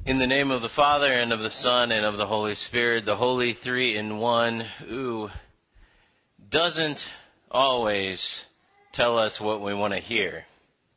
In the name of the Father, and of the Son, and of the Holy Spirit, the Holy Three in One, who doesn't always tell us what we want to hear.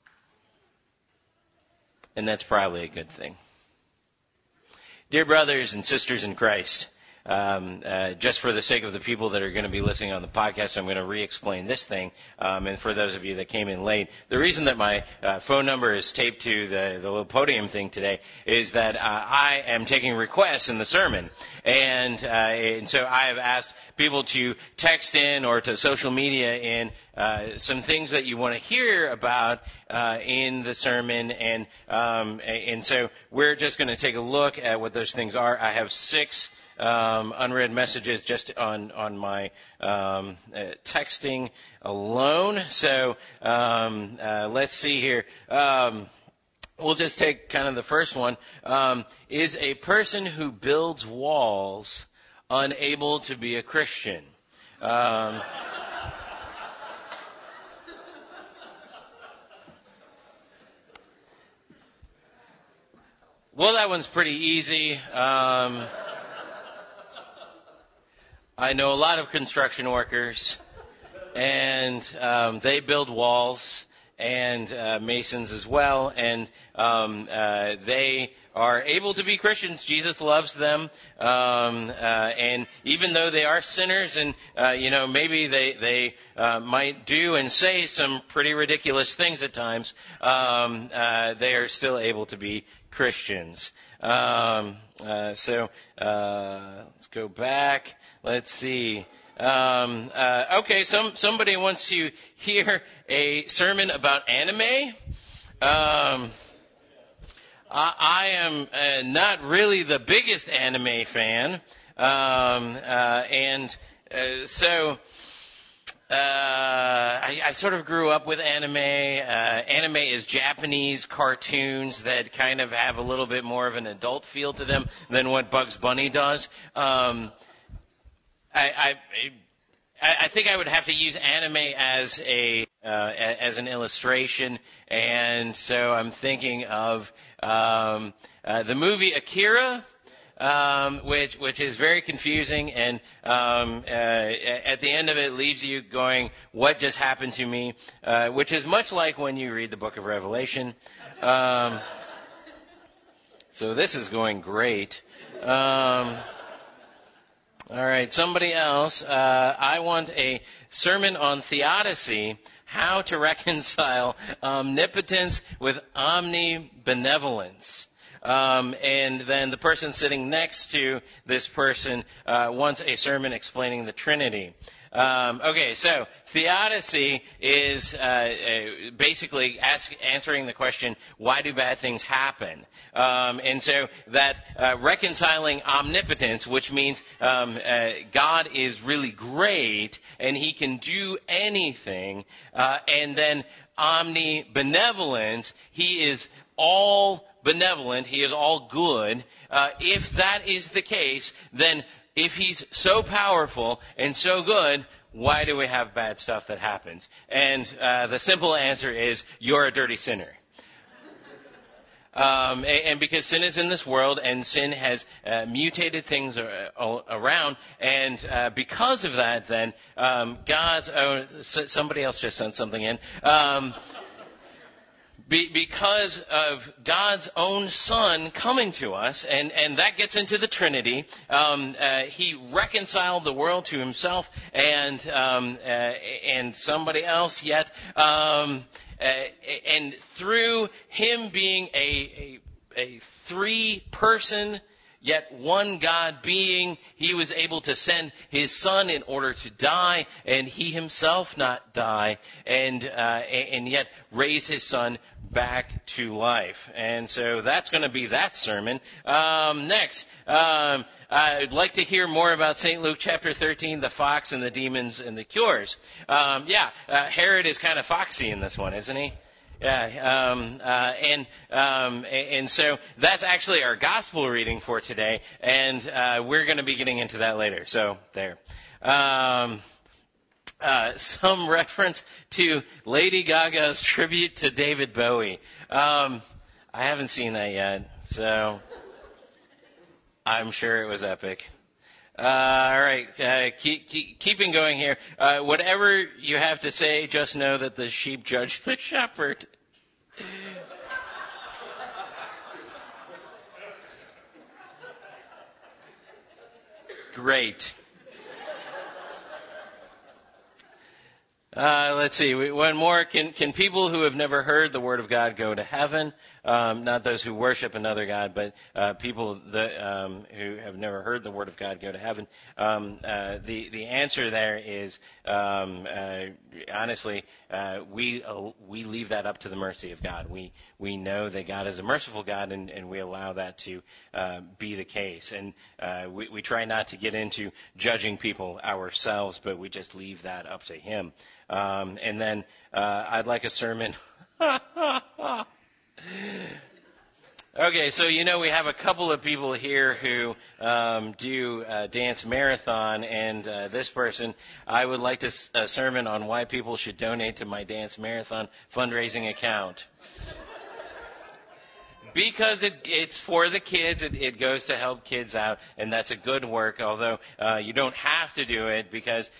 And that's probably a good thing. Dear brothers and sisters in Christ, just for the sake of the people that are going to be listening on the podcast, I'm going to re-explain this thing. And for those of you that came in late, the reason that my phone number is taped to the little podium thing today is that I am taking requests in the sermon. And so I have asked people to text in or to social media in some things that you want to hear about in the sermon. And so we're just going to take a look at what those things are. I have 6 unread messages just on my texting alone. So let's see here. We'll just take kind of the first one. Is a person who builds walls unable to be a Christian? Well, that one's pretty easy. I know a lot of construction workers, and they build walls, and masons as well, and they are able to be Christians. Jesus loves them, and even though they are sinners, and maybe they might do and say some pretty ridiculous things at times, they are still able to be Christians. So let's go back. Let's see. Okay, somebody wants to hear a sermon about anime. I am not really the biggest anime fan, so I sort of grew up with anime. Anime is Japanese cartoons that kind of have a little bit more of an adult feel to them than what Bugs Bunny does. I think I would have to use anime as an illustration, and so I'm thinking of the movie Akira, which is very confusing, and at the end of it leaves you going, "What just happened to me?" Which is much like when you read the Book of Revelation. So this is going great. All right, somebody else. I want a sermon on theodicy, how to reconcile omnipotence with omnibenevolence. And then the person sitting next to this person wants a sermon explaining the Trinity. Okay, so theodicy is basically answering the question, why do bad things happen? And so that reconciling omnipotence, which means God is really great and he can do anything, and then omnibenevolence, he is all benevolent, he is all good. If that is the case, then if he's so powerful and so good, why do we have bad stuff that happens? And the simple answer is, you're a dirty sinner. And because sin is in this world, and sin has mutated things around, and because of that, then God's own... Somebody else just sent something in. Because of God's own Son coming to us, and that gets into the Trinity, he reconciled the world to himself and somebody else yet, and through him being a 3-person yet one God being, he was able to send his Son in order to die, and he himself not die, and yet raise his Son back to life. And so that's going to be that sermon. Next, I'd like to hear more about St. Luke chapter 13, the fox and the demons and the cures. Herod is kind of foxy in this one, isn't he? Yeah, and so that's actually our gospel reading for today, and we're going to be getting into that later. So there. Some reference to Lady Gaga's tribute to David Bowie. I haven't seen that yet, so I'm sure it was epic. All right, keeping going here. Whatever you have to say, just know that the sheep judge the shepherd. Great. Let's see. One more. Can people who have never heard the word of God go to heaven? Not those who worship another God, but people that, who have never heard the word of God go to heaven. The answer there is honestly, we leave that up to the mercy of God. We know that God is a merciful God, and we allow that to be the case. And we try not to get into judging people ourselves, but we just leave that up to Him. And then I'd like a sermon. Okay, so we have a couple of people here who do dance marathon, and this person, I would like a sermon on why people should donate to my dance marathon fundraising account. Because it's for the kids, it goes to help kids out, and that's a good work. Although you don't have to do it, because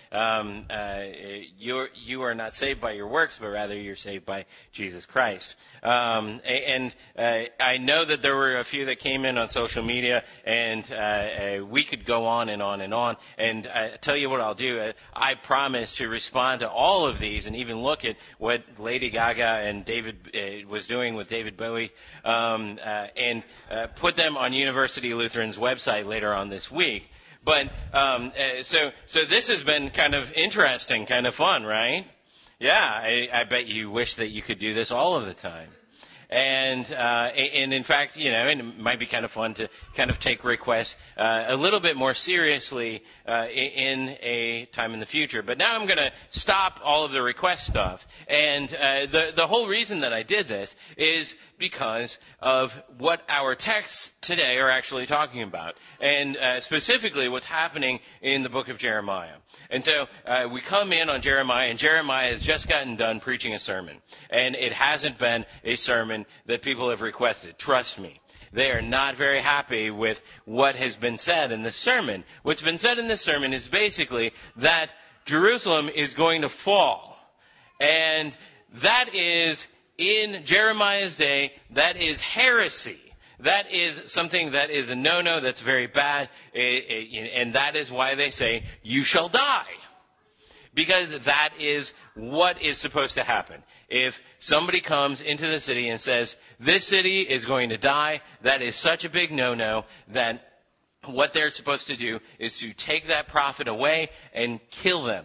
you are not saved by your works, but rather you're saved by Jesus Christ. And I know that there were a few that came in on social media, and we could go on and on and on. And I tell you what I'll do. I promise to respond to all of these, and even look at what Lady Gaga and David was doing with David Bowie. And put them on University Lutheran's website later on this week. But so this has been kind of interesting, kind of fun, right? Yeah, I bet you wish that you could do this all of the time. And in fact, and it might be kind of fun to kind of take requests a little bit more seriously in a time in the future. But now I'm going to stop all of the request stuff. And the whole reason that I did this is because of what our texts today are actually talking about, and specifically what's happening in the book of Jeremiah. And so we come in on Jeremiah, and Jeremiah has just gotten done preaching a sermon. And it hasn't been a sermon that people have requested. Trust me. They are not very happy with what has been said in this sermon. What's been said in this sermon is basically that Jerusalem is going to fall. And that is, in Jeremiah's day, that is heresy. That is something that is a no-no, that's very bad, and that is why they say, you shall die. Because that is what is supposed to happen. If somebody comes into the city and says, this city is going to die, that is such a big no-no that what they're supposed to do is to take that prophet away and kill them.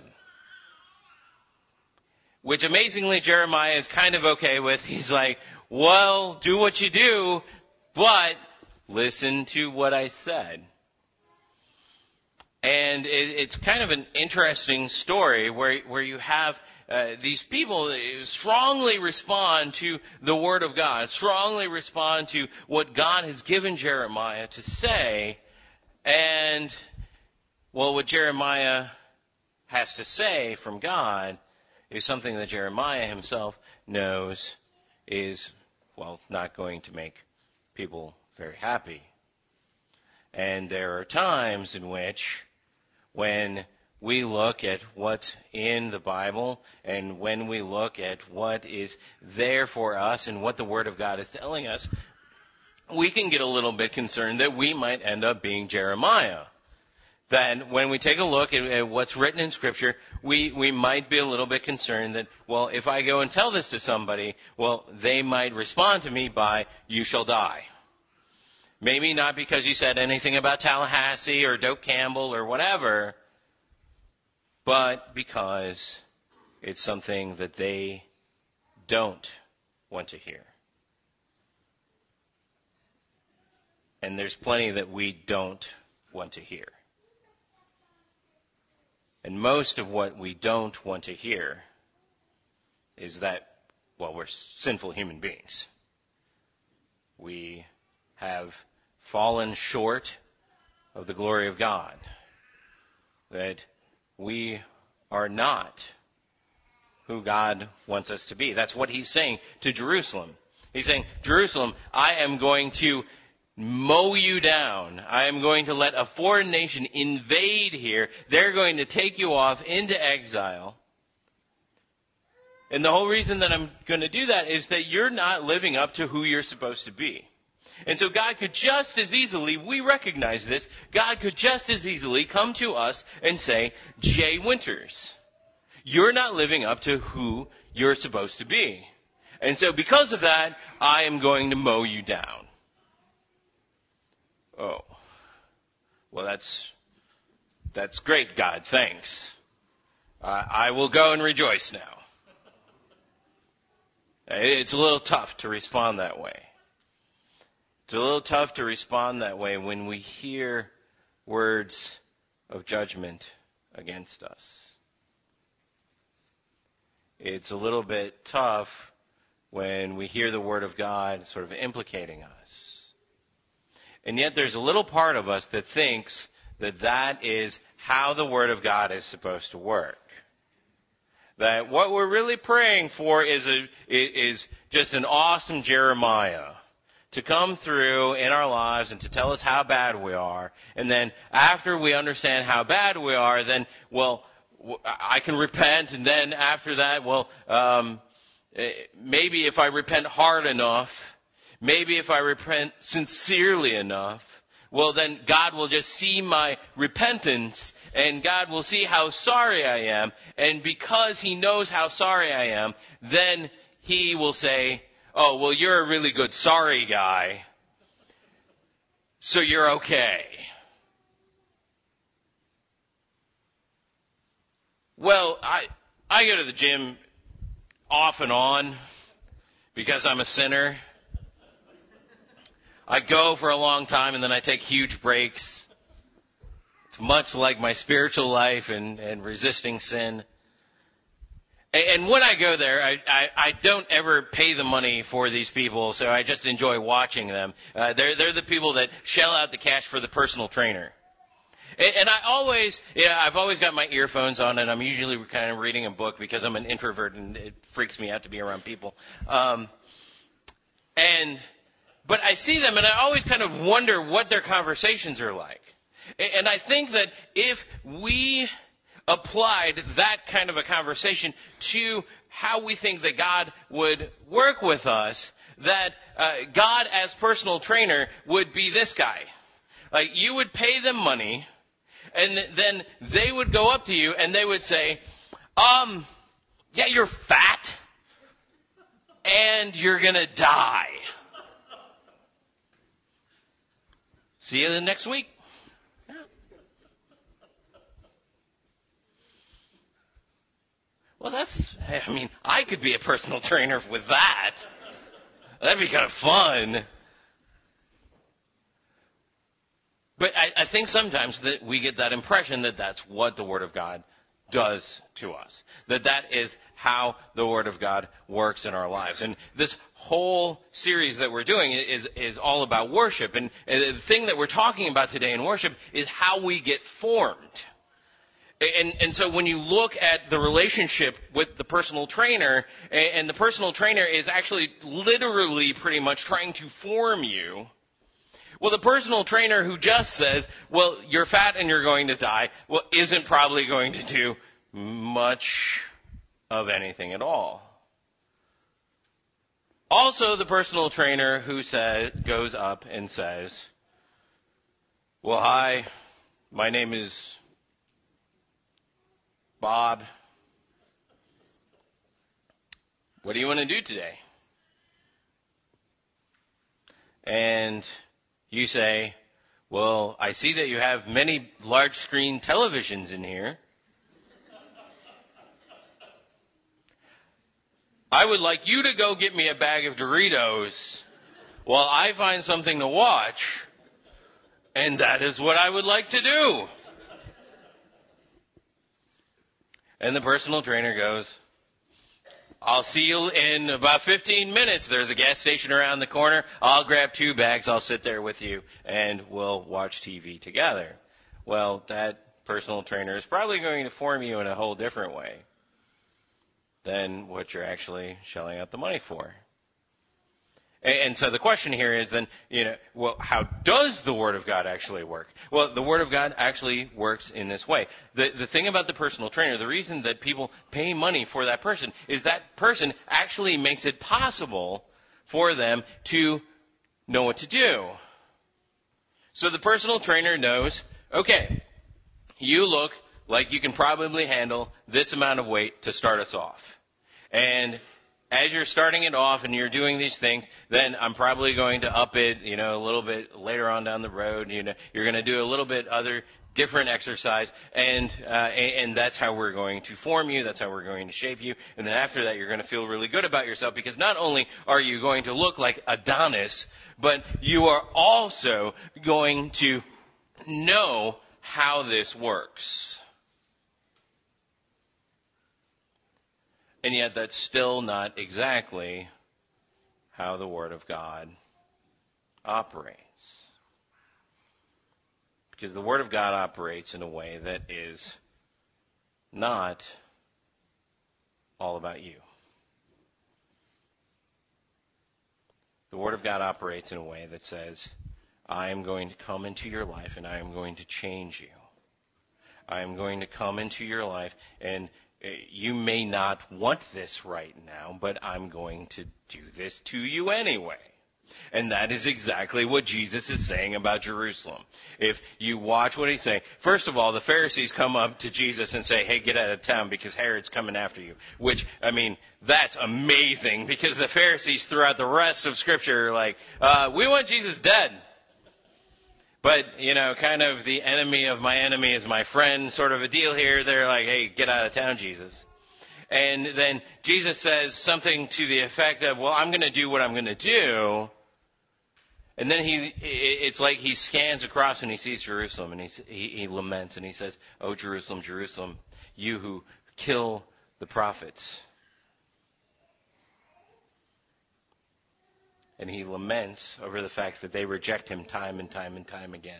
Which amazingly Jeremiah is kind of okay with. He's like, well, do what you do, but listen to what I said. And it's kind of an interesting story where you have these people that strongly respond to the Word of God, strongly respond to what God has given Jeremiah to say. And, well, what Jeremiah has to say from God is something that Jeremiah himself knows is, well, not going to make people very happy. And there are times in which, when we look at what's in the Bible, and when we look at what is there for us and what the Word of God is telling us, we can get a little bit concerned that we might end up being Jeremiah. That when we take a look at what's written in Scripture, we might be a little bit concerned that, well, if I go and tell this to somebody, well, they might respond to me by, you shall die. Maybe not because you said anything about Tallahassee or Doak Campbell or whatever, but because it's something that they don't want to hear. And there's plenty that we don't want to hear. And most of what we don't want to hear is that, well, we're sinful human beings. We have fallen short of the glory of God. That we are not who God wants us to be. That's what he's saying to Jerusalem. He's saying, Jerusalem, I am going to mow you down. I am going to let a foreign nation invade here. They're going to take you off into exile. And the whole reason that I'm going to do that is that you're not living up to who you're supposed to be. And so God could just as easily, we recognize this, God could just as easily come to us and say, Jay Winters, you're not living up to who you're supposed to be. And so because of that, I am going to mow you down. Oh, well that's great, God, thanks. I will go and rejoice now. It's a little tough to respond that way. It's a little tough to respond that way when we hear words of judgment against us. It's a little bit tough when we hear the Word of God sort of implicating us. And yet there's a little part of us that thinks that that is how the Word of God is supposed to work. That what we're really praying for is just an awesome Jeremiah to come through in our lives and to tell us how bad we are. And then after we understand how bad we are, then, well, I can repent. And then after that, well, maybe if I repent hard enough, maybe if I repent sincerely enough, well, then God will just see my repentance, and God will see how sorry I am, and because He knows how sorry I am, then He will say, oh, well, you're a really good sorry guy, so you're okay. Well, I go to the gym off and on because I'm a sinner. I go for a long time and then I take huge breaks. It's much like my spiritual life and resisting sin. And when I go there, I don't ever pay the money for these people, so I just enjoy watching them. They're the people that shell out the cash for the personal trainer. And I've always got my earphones on, and I'm usually kind of reading a book because I'm an introvert and it freaks me out to be around people. But I see them and I always kind of wonder what their conversations are like. And I think that if we applied that kind of a conversation to how we think that God would work with us, that God as personal trainer would be this guy. Like, you would pay them money, and then they would go up to you and they would say, yeah, you're fat and you're gonna die. See you next week. Yeah. Well, I could be a personal trainer with that. That'd be kind of fun. But I think sometimes that we get that impression that that's what the Word of God does to us. That is how the Word of God works in our lives. And this whole series that we're doing is all about worship. And the thing that we're talking about today in worship is how we get formed. And so when you look at the relationship with the personal trainer, and the personal trainer is actually literally pretty much trying to form you, well, the personal trainer who just says, well, you're fat and you're going to die, well, isn't probably going to do much of anything at all. Also, the personal trainer who goes up and says, well, hi, my name is Bob. What do you want to do today? And you say, well, I see that you have many large screen televisions in here. I would like you to go get me a bag of Doritos while I find something to watch, and that is what I would like to do. And the personal trainer goes, I'll see you in about 15 minutes. There's a gas station around the corner. I'll grab 2 bags. I'll sit there with you, and we'll watch TV together. Well, that personal trainer is probably going to form you in a whole different way than what you're actually shelling out the money for. And so the question here is then, well, how does the Word of God actually work? Well, the Word of God actually works in this way. The thing about the personal trainer, the reason that people pay money for that person is that person actually makes it possible for them to know what to do. So the personal trainer knows, okay, you look like you can probably handle this amount of weight to start us off. And as you're starting it off and you're doing these things, then I'm probably going to up it, a little bit later on down the road. You're going to do a little bit other different exercise, and that's how we're going to form you. That's how we're going to shape you. And then after that, you're going to feel really good about yourself because not only are you going to look like Adonis, but you are also going to know how this works. And yet that's still not exactly how the Word of God operates. Because the Word of God operates in a way that is not all about you. The Word of God operates in a way that says, I am going to come into your life and I am going to change you. I am going to come into your life and you may not want this right now, but I'm going to do this to you anyway. And that is exactly what Jesus is saying about Jerusalem. If you watch what he's saying, first of all, the Pharisees come up to Jesus and say, hey, get out of town because Herod's coming after you. Which, that's amazing because the Pharisees throughout the rest of Scripture are like, we want Jesus dead. But, kind of the enemy of my enemy is my friend sort of a deal here. They're like, hey, get out of town, Jesus. And then Jesus says something to the effect of, well, I'm going to do what I'm going to do. And then it's like he scans across and he sees Jerusalem and he laments and he says, oh, Jerusalem, Jerusalem, you who kill the prophets. And he laments over the fact that they reject him time and time and time again.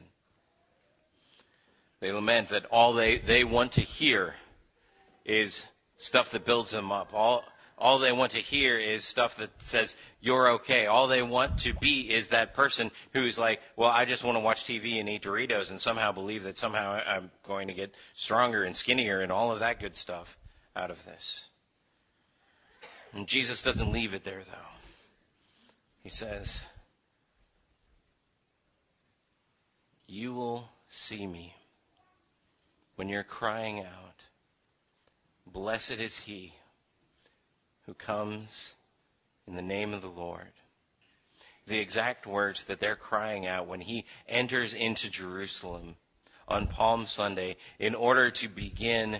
They lament that all they want to hear is stuff that builds them up. All they want to hear is stuff that says, you're okay. All they want to be is that person who's like, well, I just want to watch TV and eat Doritos and somehow believe that somehow I'm going to get stronger and skinnier and all of that good stuff out of this. And Jesus doesn't leave it there, though. He says, you will see me when you're crying out, blessed is he who comes in the name of the Lord. The exact words that they're crying out when he enters into Jerusalem on Palm Sunday in order to begin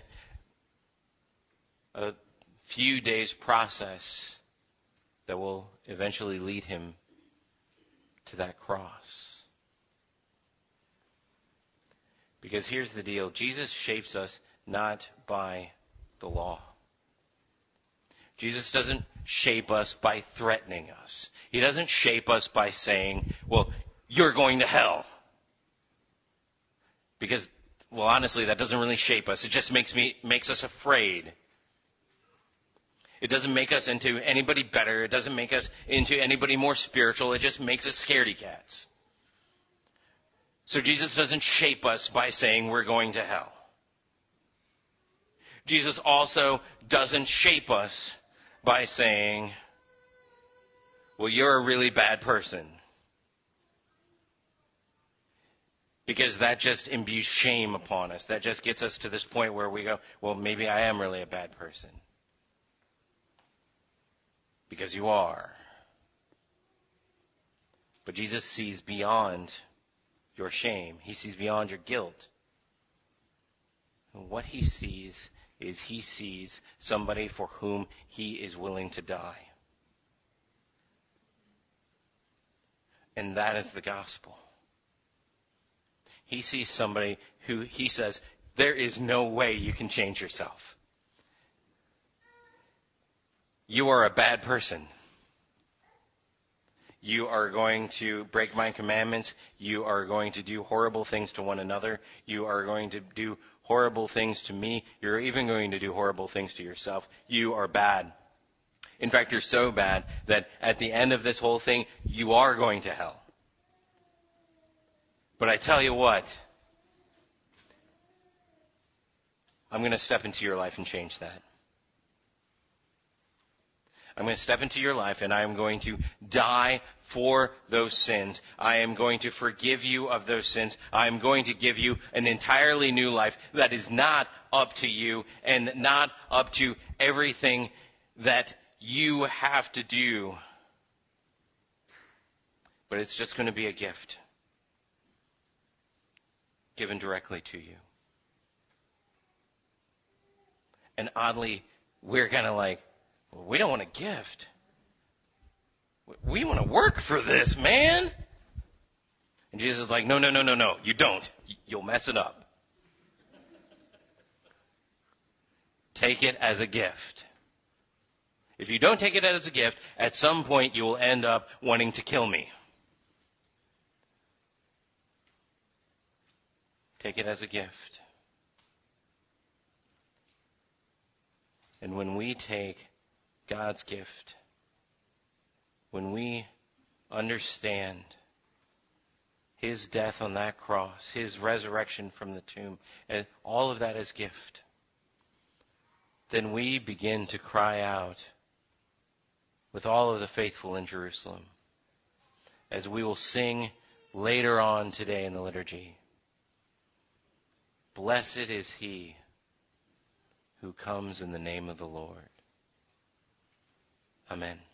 a few days process that will eventually lead him to that cross. Because here's the deal. Jesus shapes us not by the law. Jesus doesn't shape us by threatening us. He doesn't shape us by saying, well, you're going to hell. Because, well, honestly, that doesn't really shape us. It just makes us afraid. It doesn't make us into anybody better. It doesn't make us into anybody more spiritual. It just makes us scaredy cats. So Jesus doesn't shape us by saying we're going to hell. Jesus also doesn't shape us by saying, well, you're a really bad person. Because that just imbues shame upon us. That just gets us to this point where we go, well, maybe I am really a bad person. Because you are. But Jesus sees beyond your shame. He sees beyond your guilt. And what he sees is he sees somebody for whom he is willing to die. And that is the gospel. He sees somebody who he says, there is no way you can change yourself. You are a bad person. You are going to break my commandments. You are going to do horrible things to one another. You are going to do horrible things to me. You're even going to do horrible things to yourself. You are bad. In fact, you're so bad that at the end of this whole thing, you are going to hell. But I tell you what, I'm going to step into your life and change that. I'm going to step into your life and I am going to die for those sins. I am going to forgive you of those sins. I am going to give you an entirely new life that is not up to you and not up to everything that you have to do. But it's just going to be a gift given directly to you. And oddly, we're kind of like, well, we don't want a gift. We want to work for this, man. And Jesus is like, no, you don't. You'll mess it up. Take it as a gift. If you don't take it as a gift, at some point you will end up wanting to kill me. Take it as a gift. And when we take God's gift, when we understand His death on that cross, His resurrection from the tomb, and all of that as gift, then we begin to cry out with all of the faithful in Jerusalem, as we will sing later on today in the liturgy. Blessed is he who comes in the name of the Lord. Amen.